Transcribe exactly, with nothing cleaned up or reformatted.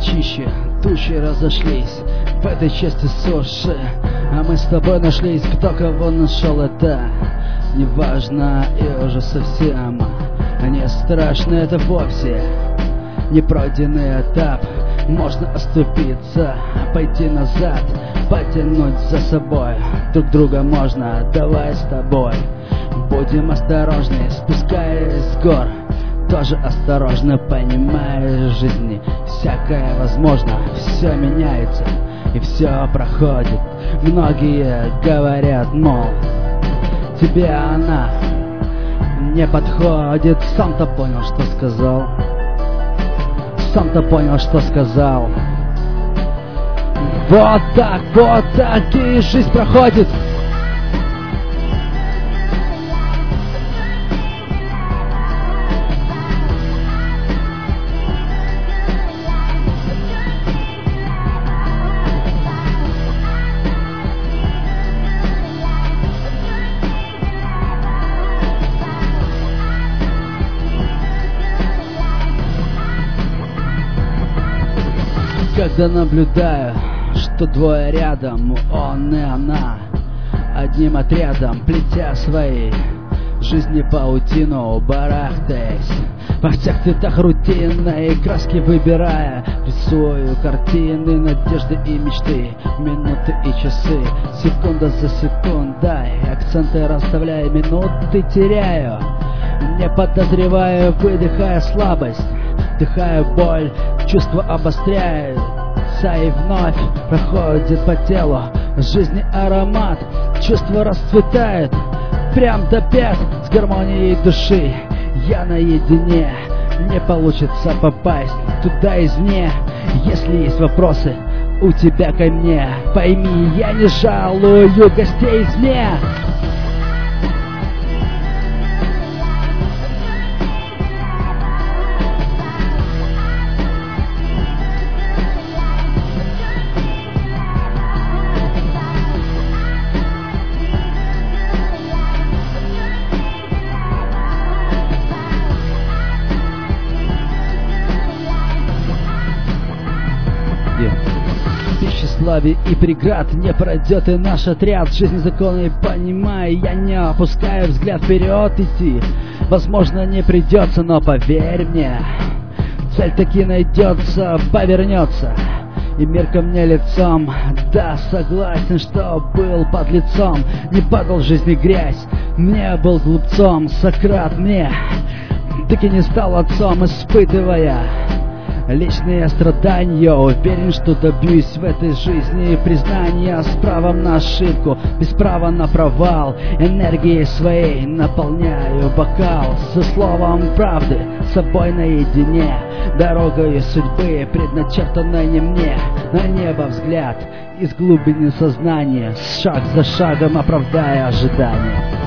чище, тучи разошлись в этой части суши, а мы с тобой нашлись. Кто кого нашел, это неважно и уже совсем не страшно. Это вовсе не пройденный этап. Можно оступиться, пойти назад, потянуть за собой. Друг друга можно, давай с тобой будем осторожны, спускаясь с гор. Тоже осторожно, понимая, в жизни всякое возможно. Все меняется и все проходит. Многие говорят, мол, тебе она не подходит. Сам-то понял, что сказал. Сам-то понял, что сказал. Вот так, вот так и жизнь проходит. Когда наблюдаю, что двое рядом, он и она, одним отрядом, плетя свои жизни паутину, барахтаясь во всех цветах рутины и краски выбирая, рисую картины, надежды и мечты, минуты и часы, секунда за секундой, акценты расставляя, минуты теряю, не подозреваю, выдыхая слабость, вдыхая боль, чувства обостряются и вновь проходит по телу жизни аромат, чувство расцветает прям до пят с гармонией души. Я наедине, не получится попасть туда извне. Если есть вопросы у тебя ко мне, пойми, я не жалую гостей извне. Тщеславие и преград не пройдет и наш отряд. Жизнь законы понимая, я не опускаю взгляд вперед идти. Возможно, не придется, но поверь мне, цель таки найдется, повернется и мир ко мне лицом. Да, согласен, что был под лицом, не падал в жизни грязь, не был глупцом. Сократ мне таки не стал отцом, испытывая личные страдания. Уверен, что добьюсь в этой жизни признания с правом на ошибку, без права на провал. Энергией своей наполняю бокал со словом правды, с собой наедине. Дорогой судьбы, предначертанной не мне, на небо взгляд из глубины сознания, шаг за шагом оправдая ожидания.